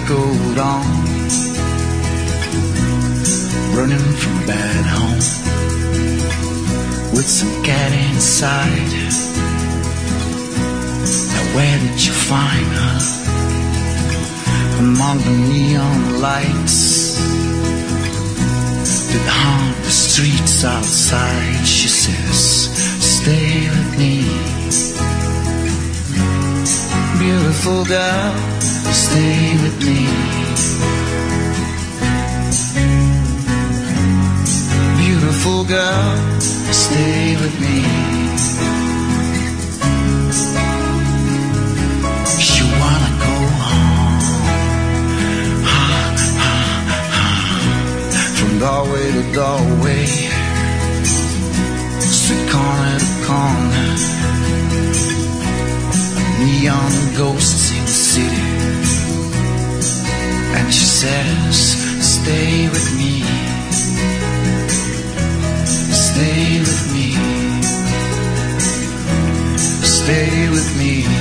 gold on, running from a bad home, with some cat inside. Now where did you find her? Among the neon lights that haunt the streets outside. She says, stay with me, beautiful girl, stay with me. Beautiful girl, stay with me. She wanna go home, from doorway to doorway, street corner to corner, neon ghosts in the city. And she says, stay with me, stay with me, stay with me.